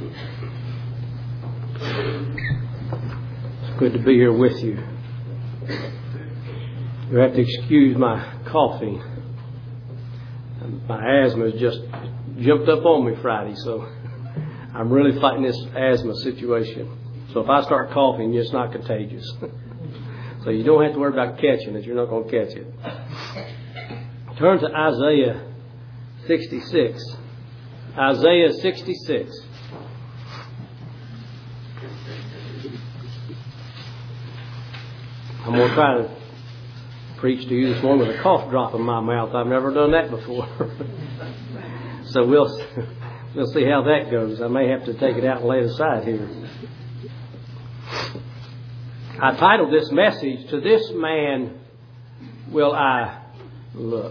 It's good to be here with you. You have to excuse my coughing. My asthma has just jumped up on me Friday, so I'm really fighting this asthma situation. So if I start coughing, it's not contagious. So you don't have to worry about catching it. You're not going to catch it. Turn to Isaiah 66. Isaiah 66. I'm going to try to preach to you this morning with a cough drop in my mouth. I've never done that before. So we'll see how that goes. I may have to take it out and lay it aside here. I titled this message, "To This Man Will I Look."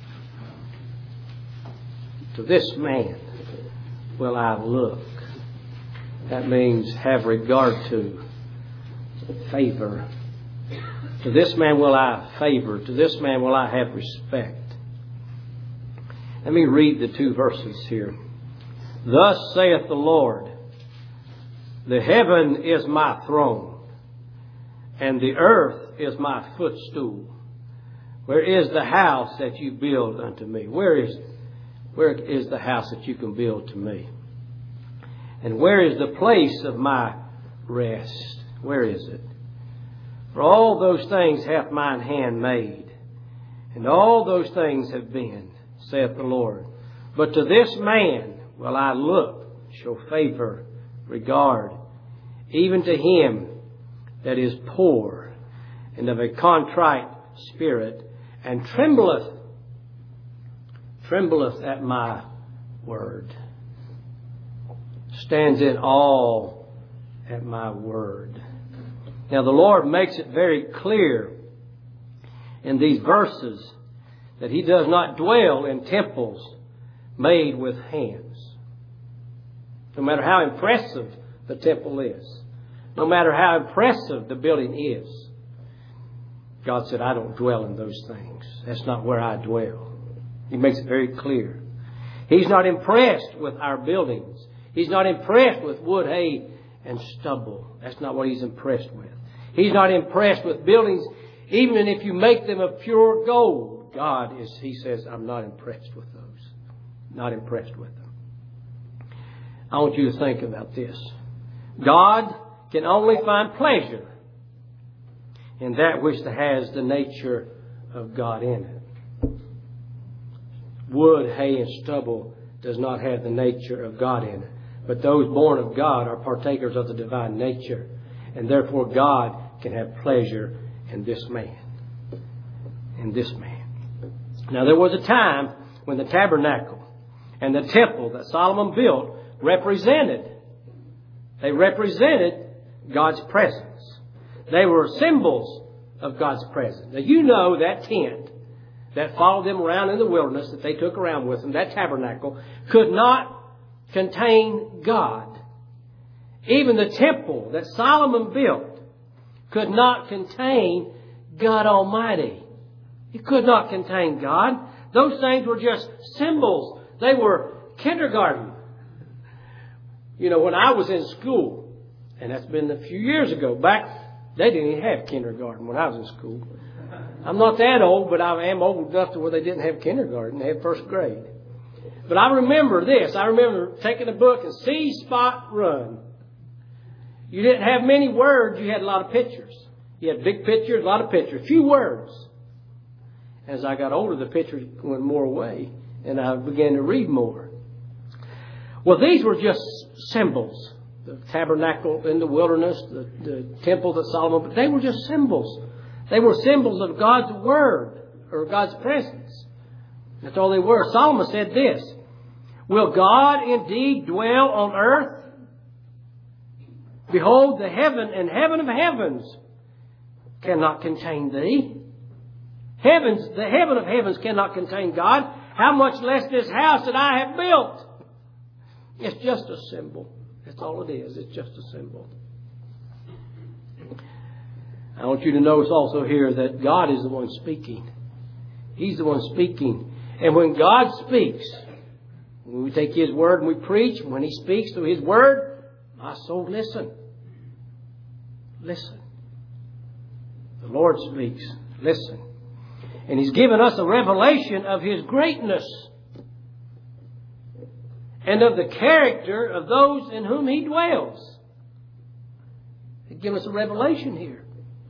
To this man will I look. That means have regard to, favor. To this man will I favor. To this man will I have respect. Let me read the two verses here. Thus saith the Lord, the heaven is my throne, and the earth is my footstool. Where is the house that you build unto me? Where is the house that you can build to me? And where is the place of my rest? Where is it? For all those things hath mine hand made, and all those things have been, saith the Lord. But to this man will I look, show favor, regard, even to him that is poor and of a contrite spirit, and trembleth at my word. Stands in awe at my word. Now the Lord makes it very clear in these verses that He does not dwell in temples made with hands. No matter how impressive the temple is, no matter how impressive the building is, God said, I don't dwell in those things. That's not where I dwell. He makes it very clear. He's not impressed with our buildings. He's not impressed with wood, hay, and stubble. That's not what He's impressed with. He's not impressed with buildings, even if you make them of pure gold. He says, I'm not impressed with those. Not impressed with them. I want you to think about this. God can only find pleasure in that which has the nature of God in it. Wood, hay, and stubble does not have the nature of God in it. But those born of God are partakers of the divine nature. And therefore God can have pleasure in this man. In this man. Now there was a time when the tabernacle and the temple that Solomon built represented God's presence. They were symbols of God's presence. Now you know that tent that followed them around in the wilderness that they took around with them, that tabernacle, could not contain God. Even the temple that Solomon built could not contain God Almighty. It could not contain God. Those things were just symbols. They were kindergarten. You know, when I was in school, and that's been a few years ago, they didn't even have kindergarten when I was in school. I'm not that old, but I am old enough to where they didn't have kindergarten. They had first grade. But I remember this. I remember taking a book and see Spot run. You didn't have many words. You had a lot of pictures. You had big pictures, a lot of pictures, few words. As I got older, the pictures went more away, and I began to read more. Well, these were just symbols. The tabernacle in the wilderness, the temple that Solomon, but they were just symbols. They were symbols of God's Word, or God's presence. That's all they were. Solomon said this, will God indeed dwell on earth? Behold, the heaven and heaven of heavens cannot contain thee. The heaven of heavens cannot contain God. How much less this house that I have built? It's just a symbol. That's all it is. It's just a symbol. I want you to notice also here that God is the one speaking. He's the one speaking. And when God speaks, When we take His Word and we preach, when He speaks through His Word, my soul, listen. Listen. The Lord speaks. Listen. And He's given us a revelation of His greatness and of the character of those in whom He dwells. He's given us a revelation here.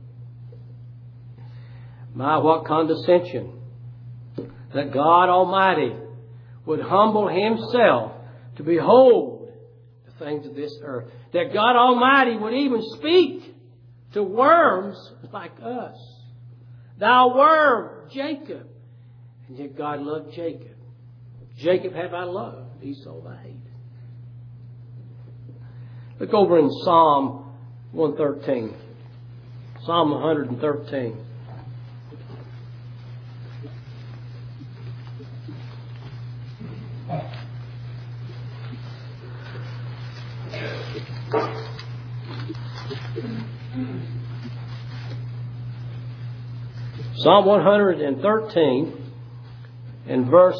My, what condescension that God Almighty would humble Himself to behold the things of this earth. That God Almighty would even speak to worms like us. Thou worm, Jacob. And yet God loved Jacob. Jacob have I loved, Esau I hate. Look over in Psalm 113. Psalm 113. Psalm 113 and verse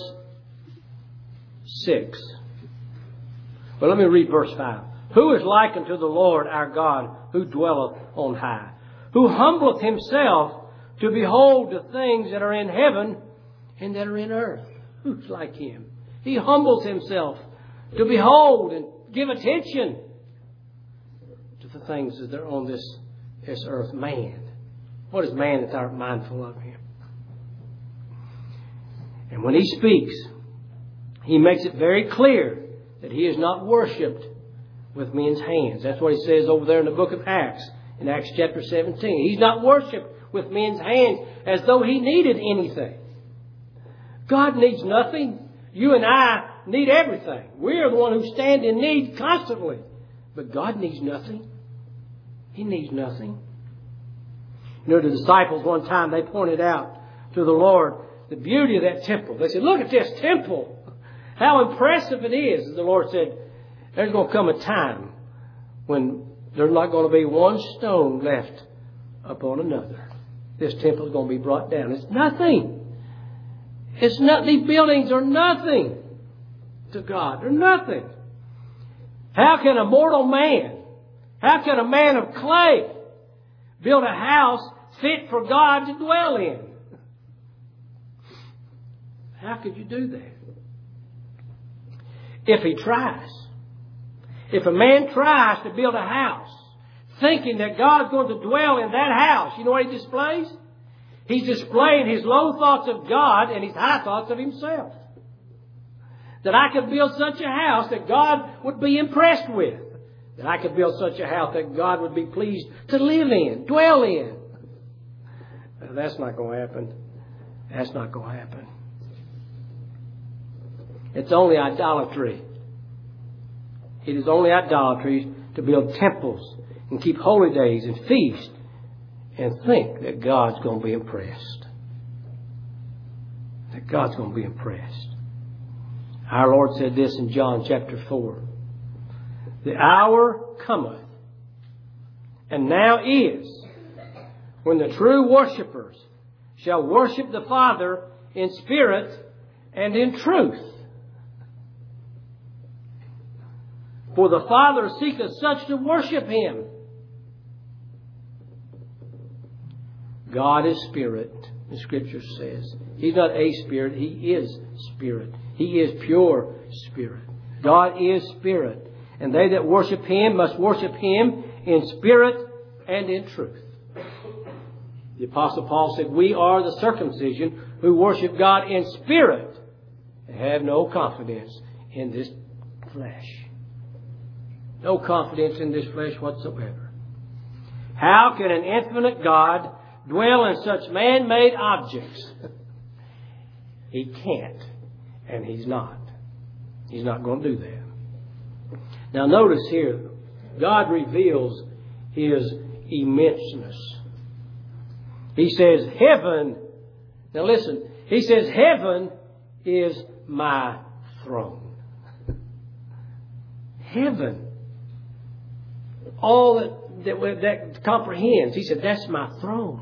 6. Well, let me read verse 5. Who is like unto the Lord our God, who dwelleth on high, who humbleth Himself to behold the things that are in heaven and that are in earth? Who's like Him? He humbles Himself to behold and give attention to the things that are on this earth. Man. What is man that thou art mindful of Him? And when He speaks, He makes it very clear that He is not worshipped with men's hands. That's what He says over there in the book of Acts, in Acts chapter 17. He's not worshipped with men's hands as though He needed anything. God needs nothing. You and I need everything. We are the one who stand in need constantly. But God needs nothing. He needs nothing. You know, the disciples one time, they pointed out to the Lord the beauty of that temple. They said, look at this temple. How impressive it is. And the Lord said, there's going to come a time when there's not going to be one stone left upon another. This temple is going to be brought down. It's nothing. It's not, these buildings are nothing to God. They're nothing. How can a mortal man, how can a man of clay build a house fit for God to dwell in? How could you do that? If he tries. If a man tries to build a house thinking that God's going to dwell in that house, you know what he displays? He's displaying his low thoughts of God and his high thoughts of himself. That I could build such a house that God would be impressed with. That I could build such a house that God would be pleased to live in, dwell in. That's not going to happen. That's not going to happen. It's only idolatry. It is only idolatry to build temples and keep holy days and feast and think that God's going to be impressed. That God's going to be impressed. Our Lord said this in John chapter 4. The hour cometh, and now is, when the true worshippers shall worship the Father in spirit and in truth. For the Father seeketh such to worship Him. God is spirit, the Scripture says. He's not a spirit, He is spirit. He is pure spirit. God is spirit. And they that worship Him must worship Him in spirit and in truth. The Apostle Paul said, we are the circumcision who worship God in spirit and have no confidence in this flesh. No confidence in this flesh whatsoever. How can an infinite God dwell in such man-made objects? He can't. And He's not. He's not going to do that. Now notice here, God reveals His immenseness. He says, heaven, now listen, He says, heaven is my throne. Heaven. All that comprehends. He said, that's my throne.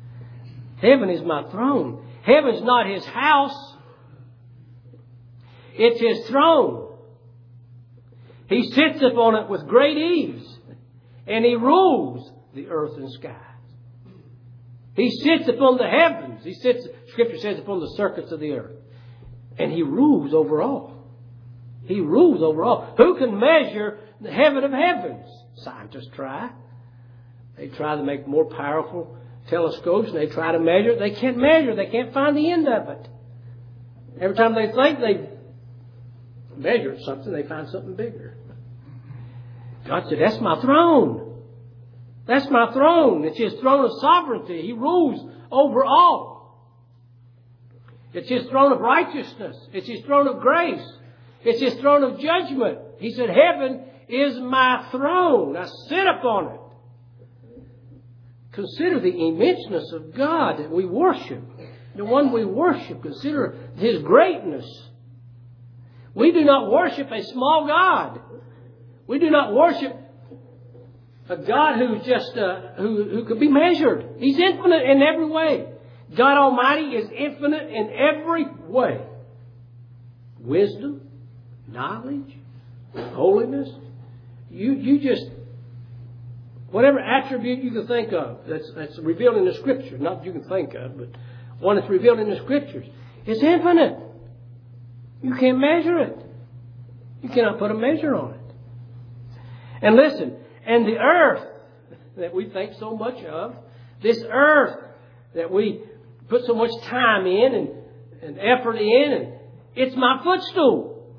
Heaven is my throne. Heaven's not His house. It's His throne. He sits upon it with great ease. And He rules the earth and skies. He sits upon the heavens. He sits, Scripture says, upon the circuits of the earth. And He rules over all. He rules over all. Who can measure the heaven of heavens? Scientists try. They try to make more powerful telescopes and they try to measure it. They can't measure it. They can't find the end of it. Every time they think they measured something, they find something bigger. God said, that's my throne. That's my throne. It's His throne of sovereignty. He rules over all. It's His throne of righteousness. It's His throne of grace. It's His throne of judgment. He said, heaven is my throne. I sit upon it. Consider the immenseness of God that we worship. The one we worship. Consider His greatness. We do not worship a small God. We do not worship a God who's just who could be measured. He's infinite in every way. God Almighty is infinite in every way. Wisdom, knowledge, holiness. You just, whatever attribute you can think of that's revealed in the Scripture, not that you can think of, but one that's revealed in the Scriptures, it's infinite. You can't measure it. You cannot put a measure on it. And listen, and the earth that we think so much of, this earth that we put so much time in and effort in, and it's my footstool.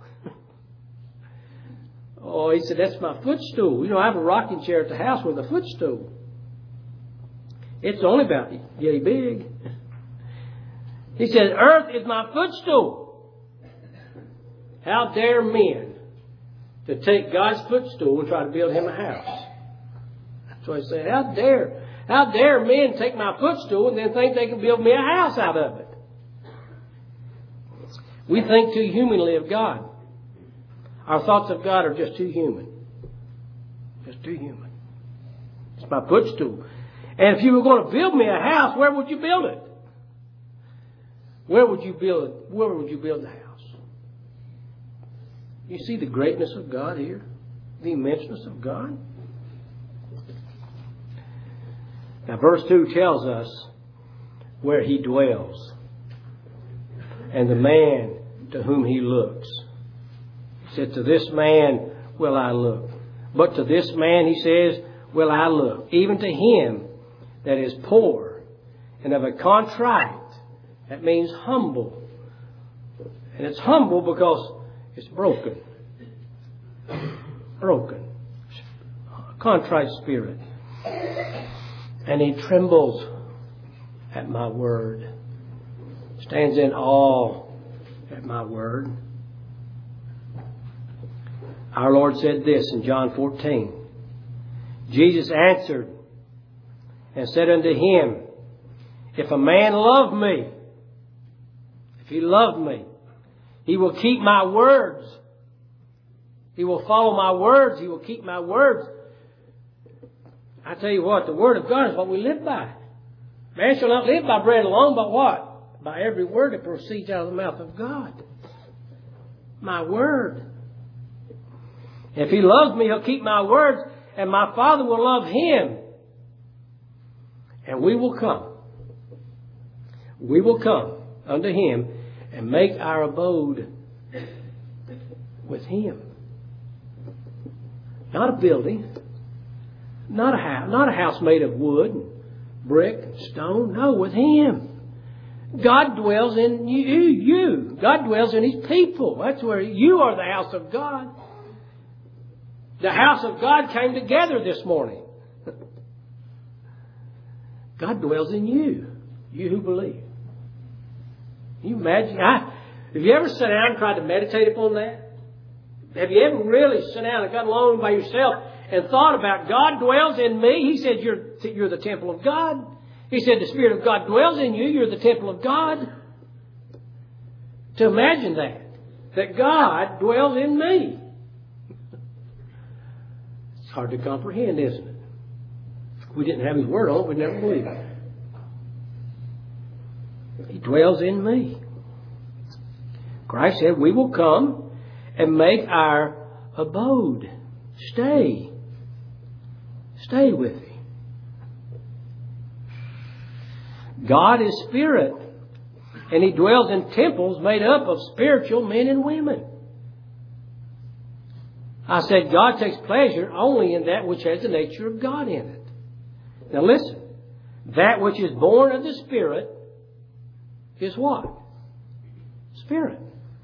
Oh, he said, that's my footstool. You know, I have a rocking chair at the house with a footstool. It's only about yay big. He said, earth is my footstool. How dare men to take God's footstool and try to build Him a house? That's what he said. How dare men take my footstool and then think they can build me a house out of it? We think too humanly of God. Our thoughts of God are just too human. Just too human. It's my footstool. And if you were going to build me a house, where would you build it? Where would you build it? Where would you build the house? You see the greatness of God here? The immenseness of God? Now verse 2 tells us where He dwells and the man to whom He looks. He said, to this man will I look. But to this man, He says, will I look. Even to him that is poor and of a contrite. That means humble. And it's humble because it's broken. Broken. Contrite spirit. And he trembles at my word. Stands in awe at my word. Our Lord said this in John 14. Jesus answered and said unto him, if a man love me, if he love me, he will keep my words. He will follow my words. He will keep my words. I tell you what, the Word of God is what we live by. Man shall not live by bread alone, but what? By every word that proceeds out of the mouth of God. My Word. If he loves me, He'll keep my words, and my Father will love him. And we will come. We will come unto Him and make our abode with Him. Not a building. Not a house made of wood, and brick, and stone. No, with Him. God dwells in you. God dwells in His people. That's where you are the house of God. The house of God came together this morning. God dwells in you. You who believe. Can you imagine? Have you ever sat down and tried to meditate upon that? Have you ever really sat down and got alone by yourself and thought about God dwells in me? He said you're the temple of God. He said the Spirit of God dwells in you. You're the temple of God. To imagine that God dwells in me. It's hard to comprehend, isn't it? If we didn't have His Word on it, we'd never believe it. He dwells in me. Of Christ said, we will come and make our abode. Stay. Stay with Thee. God is spirit, and He dwells in temples made up of spiritual men and women. I said God takes pleasure only in that which has the nature of God in it. Now listen, that which is born of the Spirit is what? Spirit.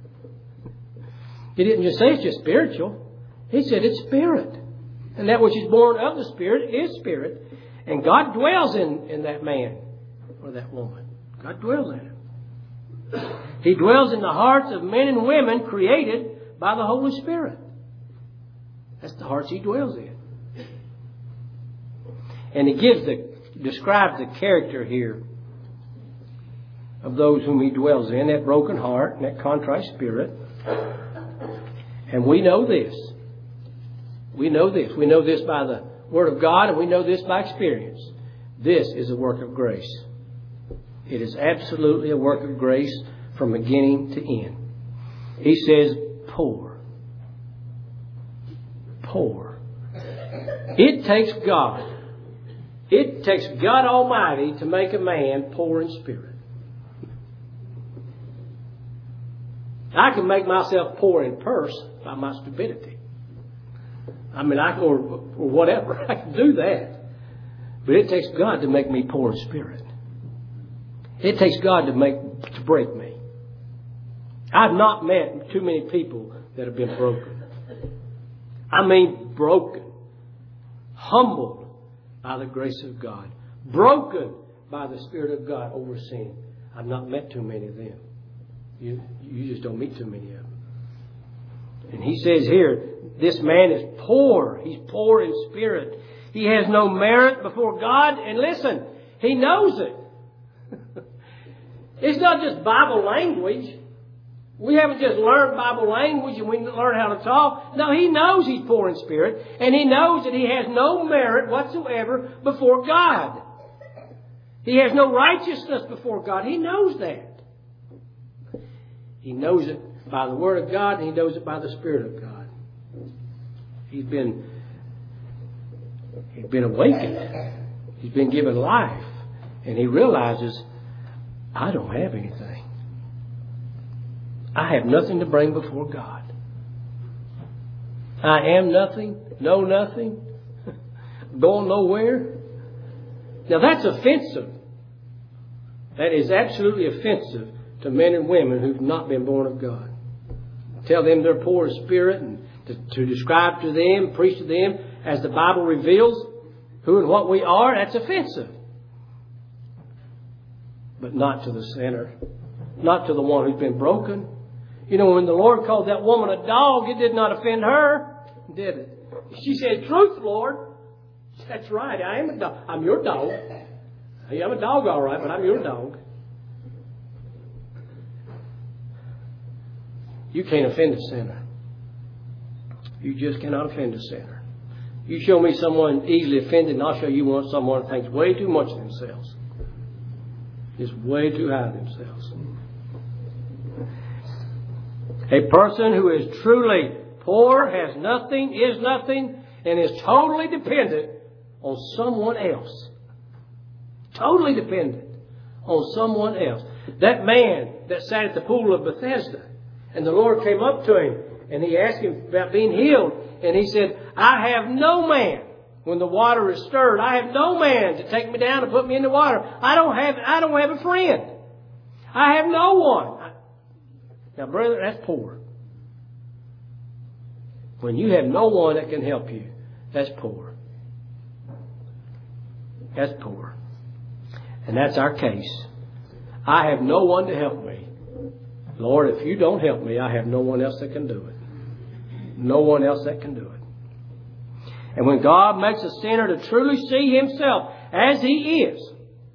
He didn't just say it's just spiritual. He said it's spirit. And that which is born of the Spirit is spirit. And God dwells in that man or that woman. God dwells in it. He dwells in the hearts of men and women created by the Holy Spirit. That's the hearts He dwells in. And He describes the character here of those whom He dwells in, that broken heart and that contrite spirit. And we know this. We know this. We know this by the Word of God, and we know this by experience. This is a work of grace. It is absolutely a work of grace from beginning to end. He says, poor. Poor. It takes God. It takes God Almighty to make a man poor in spirit. I can make myself poor in purse by my stupidity. I mean, or whatever. I can do that. But it takes God to make me poor in spirit. It takes God to break me. I've not met too many people that have been broken. I mean broken. Humbled by the grace of God. Broken by the Spirit of God over sin. I've not met too many of them. You just don't meet too many of them. And he says here, this man is poor. He's poor in spirit. He has no merit before God. And listen, he knows it. It's not just Bible language. We haven't just learned Bible language and we learn how to talk. No, he knows he's poor in spirit. And he knows that he has no merit whatsoever before God. He has no righteousness before God. He knows that. He knows it by the Word of God, and he knows it by the Spirit of God. He's been awakened. He's been given life. And he realizes, I don't have anything. I have nothing to bring before God. I am nothing, know nothing, going nowhere. Now that's offensive. That is absolutely offensive to men and women who've not been born of God. Tell them they're poor in spirit and to describe to them, preach to them as the Bible reveals who and what we are, that's offensive. But not to the sinner. Not to the one who's been broken. You know, when the Lord called that woman a dog, it did not offend her, did it? She said, truth, Lord. That's right, I am a dog. I'm your dog. I'm a dog, all right, but I'm your dog. You can't offend a sinner. You just cannot offend a sinner. You show me someone easily offended, and I'll show you someone that thinks way too much of themselves. Just way too high of themselves. A person who is truly poor, has nothing, is nothing, and is totally dependent on someone else. Totally dependent on someone else. That man that sat at the pool of Bethesda, and the Lord came up to him, and He asked him about being healed, and he said, I have no man. When the water is stirred, I have no man to take me down and put me in the water. I don't have a friend. I have no one. Now, brother, that's poor. When you have no one that can help you, that's poor. That's poor. And that's our case. I have no one to help me. Lord, if you don't help me, I have no one else that can do it. No one else that can do it. And when God makes a sinner to truly see himself as he is,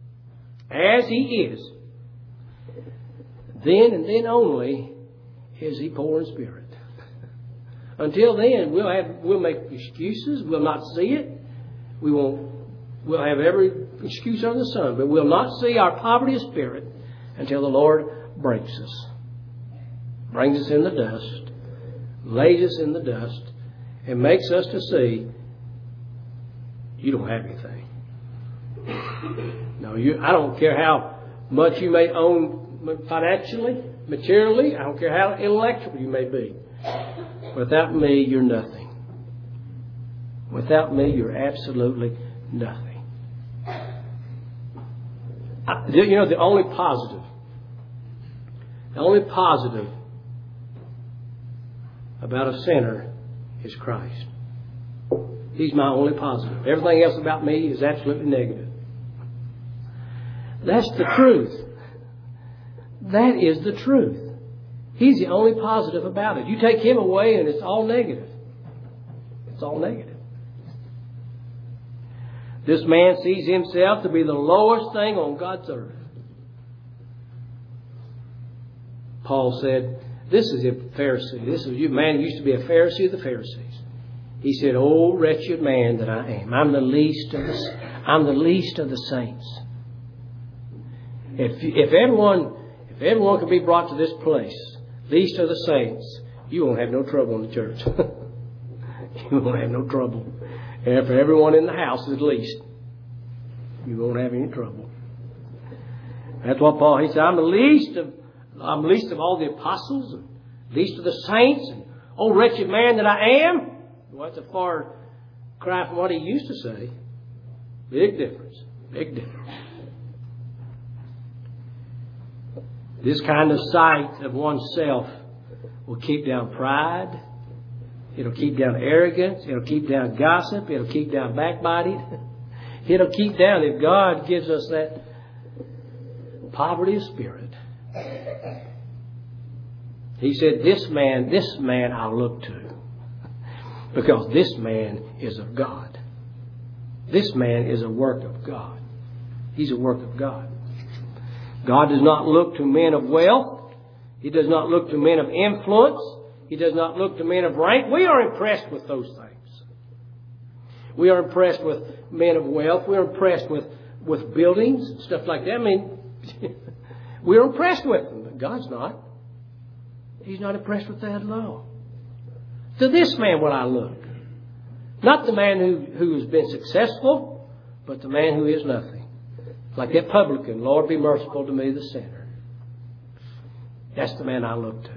then and then only is he poor in spirit. Until then, we'll make excuses. We'll not see it. We'll have every excuse under the sun, but we'll not see our poverty of spirit until the Lord breaks us. brings us in the dust, lays us in the dust, and makes us to see you don't have anything. No, I don't care how much you may own financially, materially. I don't care how intellectual you may be. Without me, you're nothing. Without me, you're absolutely nothing. The only positive about a sinner is Christ. He's my only positive. Everything else about me is absolutely negative. That's the truth. That is the truth. He's the only positive about it. You take Him away and it's all negative. It's all negative. This man sees himself to be the lowest thing on God's earth. Paul said, this is a Pharisee. This is a man who used to be a Pharisee of the Pharisees. He said, "Oh, wretched man that I am. I'm the least of the saints." If everyone could be brought to this place, least of the saints, you won't have no trouble in the church. You won't have no trouble. And if everyone in the house is least, you won't have any trouble. That's what Paul, he said, I'm least of all the apostles, and least of the saints, and oh, wretched man that I am. Well, that's a far cry from what he used to say. Big difference. Big difference. This kind of sight of oneself will keep down pride. It'll keep down arrogance. It'll keep down gossip. It'll keep down backbiting. It'll keep down, if God gives us that poverty of spirit. He said, this man I'll look to. Because this man is of God. This man is a work of God. He's a work of God. God does not look to men of wealth. He does not look to men of influence. He does not look to men of rank. We are impressed with those things. We are impressed with men of wealth. We are impressed with buildings and stuff like that. I mean, we're impressed with them, but God's not. He's not impressed with that at all. To this man will I look. Not the man who has been successful, but the man who is nothing. Like that publican, Lord, be merciful to me, the sinner. That's the man I look to.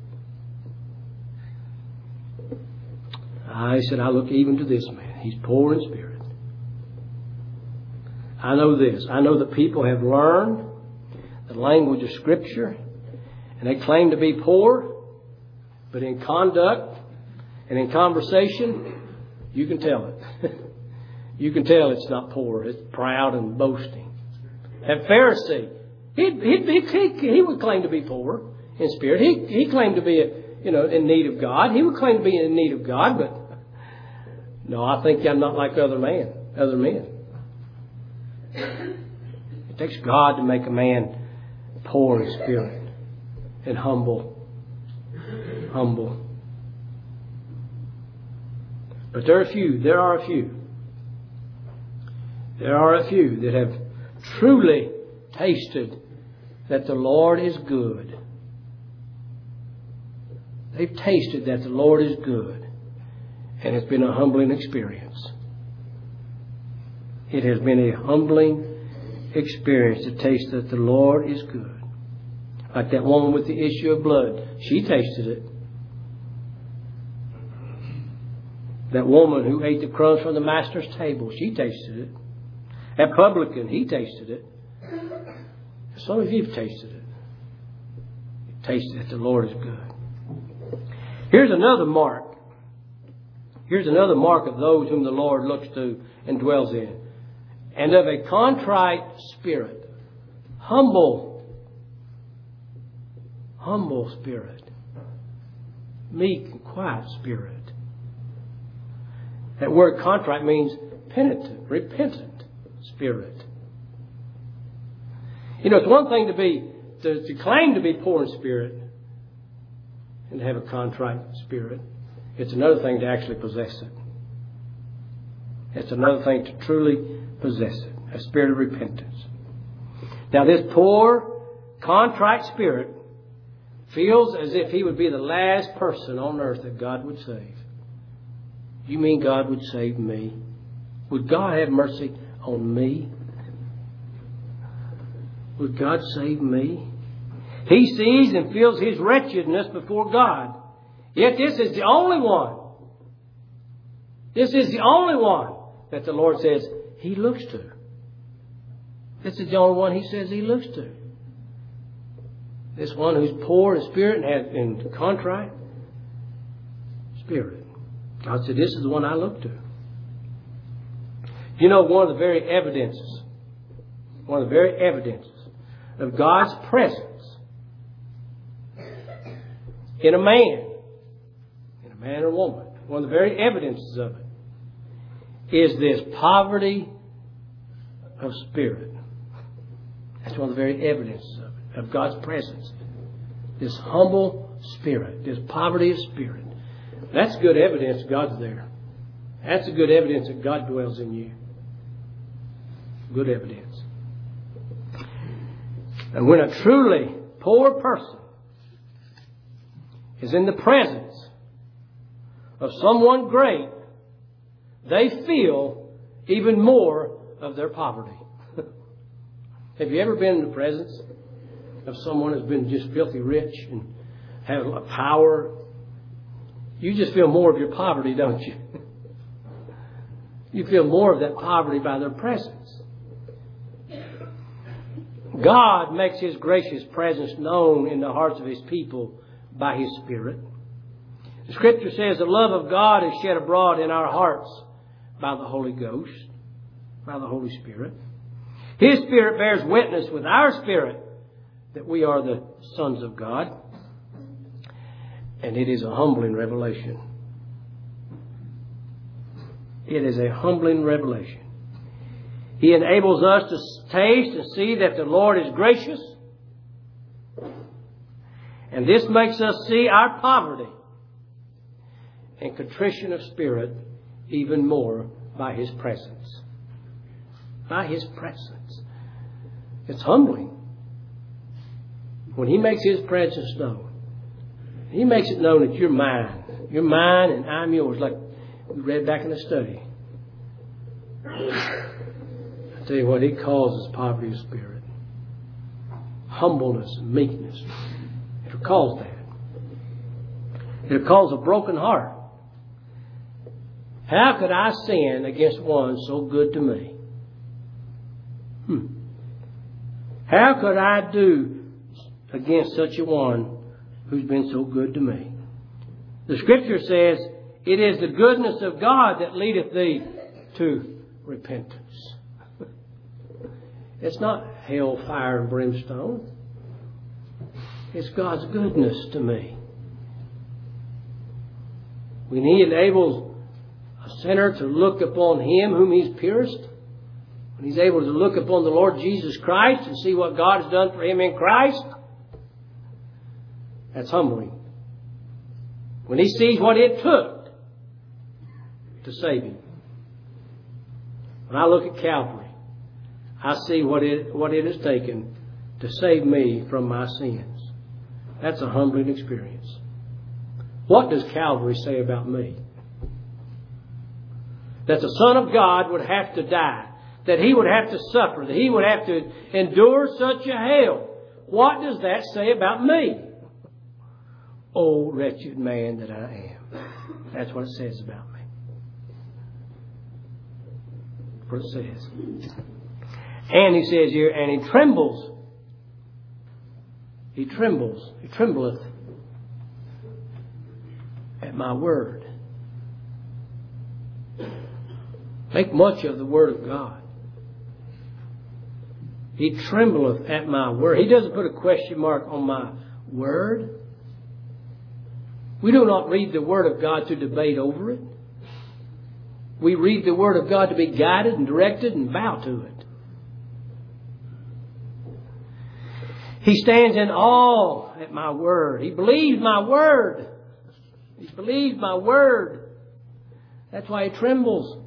I said, I look even to this man. He's poor in spirit. I know this. I know that people have learned the language of Scripture, and they claim to be poor, but in conduct and in conversation, you can tell it. You can tell it's not poor. It's proud and boasting. That Pharisee, he would claim to be poor in spirit. He claimed to be, in need of God. He would claim to be in need of God, but no, I think I'm not like other men. It takes God to make a man poor in spirit and humble. But there are a few that have truly tasted that the Lord is good. They've tasted that the Lord is good. And it's been a humbling experience. It has been a humbling experience to taste that the Lord is good. Like that woman with the issue of blood. She tasted it. That woman who ate the crumbs from the master's table. She tasted it. That publican, he tasted it. Some of you have tasted it. You've tasted that the Lord is good. Here's another mark. Here's another mark of those whom the Lord looks to and dwells in. And of a contrite spirit. Humble spirit. Meek and quiet spirit. That word contrite means penitent, repentant spirit. It's one thing to claim to be poor in spirit and to have a contrite spirit. It's another thing to actually possess it. It's another thing to truly possess it. A spirit of repentance. Now this poor, contrite spirit feels as if he would be the last person on earth that God would save. You mean God would save me? Would God have mercy on me? Would God save me? He sees and feels his wretchedness before God. Yet this is the only one. This is the only one that the Lord says he looks to. This is the only one he says he looks to. This one who's poor in spirit and has contrite spirit. God said, this is the one I look to. You know, one of the very evidences of God's presence in a man or woman, one of the very evidences of it is this poverty of spirit. That's one of the very evidences of God's presence. This humble spirit, this poverty of spirit. That's good evidence God's there. That's a good evidence that God dwells in you. Good evidence. And when a truly poor person is in the presence of someone great, they feel even more of their poverty. Have you ever been in the presence of someone who's been just filthy rich and has power? You just feel more of your poverty, don't you? You feel more of that poverty by their presence. God makes His gracious presence known in the hearts of His people by His Spirit. The Scripture says the love of God is shed abroad in our hearts by the Holy Ghost, by the Holy Spirit. His Spirit bears witness with our spirit that we are the sons of God. And it is a humbling revelation. It is a humbling revelation. He enables us to taste and see that the Lord is gracious. And this makes us see our poverty and contrition of spirit even more by His presence. By His presence. It's humbling. When He makes His presence known, He makes it known that you're mine. You're mine and I'm yours, like we read back in the study. I tell you what, it causes poverty of spirit. Humbleness and meekness. It'll cause that. It'll cause a broken heart. How could I sin against one so good to me? How could I do against such a one who's been so good to me? The Scripture says, it is the goodness of God that leadeth thee to repentance. It's not hell, fire, and brimstone. It's God's goodness to me. When He enables a sinner to look upon Him whom He's pierced, when he's able to look upon the Lord Jesus Christ and see what God has done for him in Christ, that's humbling. When he sees what it took to save him. When I look at Calvary, I see what it has taken to save me from my sins. That's a humbling experience. What does Calvary say about me? That the Son of God would have to die. That He would have to suffer. That He would have to endure such a hell. What does that say about me? Oh, wretched man that I am. That's what it says about me. That's what it says. And He says here, and He trembles. He trembles. He trembleth at my word. Make much of the word of God. He trembleth at my word. He doesn't put a question mark on my word. We do not read the Word of God to debate over it. We read the Word of God to be guided and directed and bow to it. He stands in awe at my word. He believes my word. He believes my word. That's why he trembles.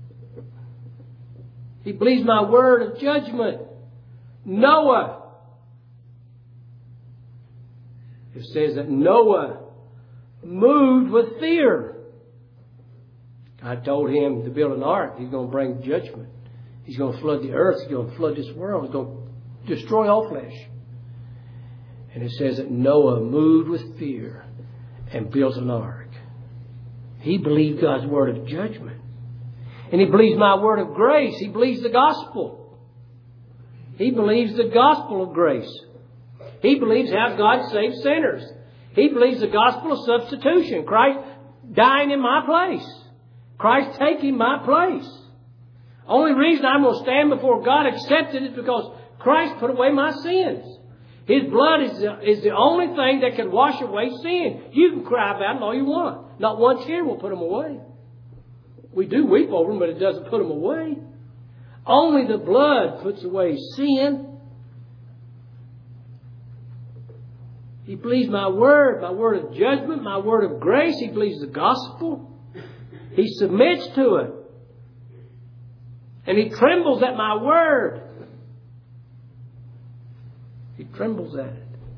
He believes my word of judgment. Noah It says that Noah moved with fear. God told him to build an ark. He's going to bring judgment. He's going to flood the earth. He's going to flood this world. He's going to destroy all flesh. And it says that Noah moved with fear and built an ark. He believed God's word of judgment. And he believes my word of grace. He believes the gospel. He believes the gospel of grace. He believes how God saves sinners. He believes the gospel of substitution. Christ dying in my place. Christ taking my place. Only reason I'm going to stand before God accepted is because Christ put away my sins. His blood is the only thing that can wash away sin. You can cry about them all you want. Not one tear will put them away. We do weep over them, but it doesn't put them away. Only the blood puts away sin. He believes my word of judgment, my word of grace. He believes the gospel. He submits to it. And he trembles at my word. He trembles at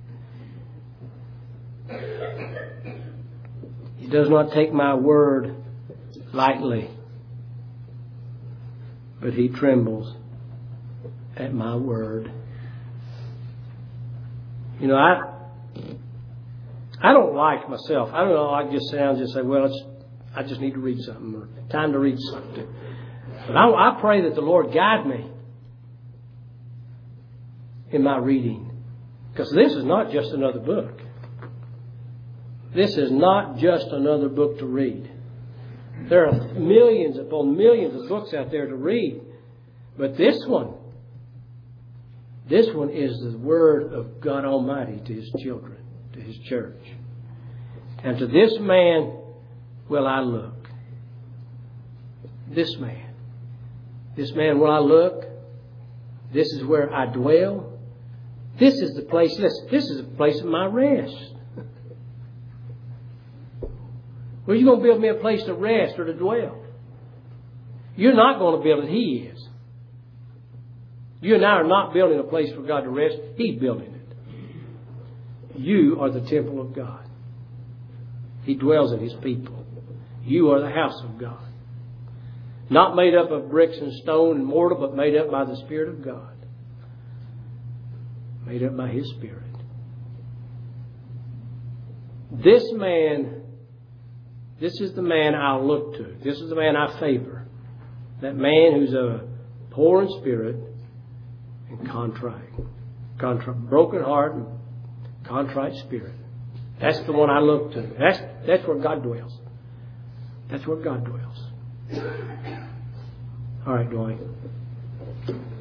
it. He does not take my word lightly. But he trembles at my word. You know, I don't like myself. I don't know, I just sit down and just say, well, I just need to read something, or time to read something. But I pray that the Lord guide me in my reading. Because this is not just another book. This is not just another book to read. There are millions upon millions of books out there to read. But this one is the word of God Almighty to His children, to His church. And to this man will I look. This man will I look. This is where I dwell. This is the place, listen, this is the place of my rest. Where are you going to build me a place to rest or to dwell? You're not going to build it. He is. You and I are not building a place for God to rest. He's building it. You are the temple of God. He dwells in His people. You are the house of God. Not made up of bricks and stone and mortar, but made up by the Spirit of God. Made up by His Spirit. This is the man I'll look to. This is the man I favor. That man who's a poor in spirit and contrite. Broken heart and contrite spirit. That's the one I look to. That's where God dwells. That's where God dwells. All right, Dwayne.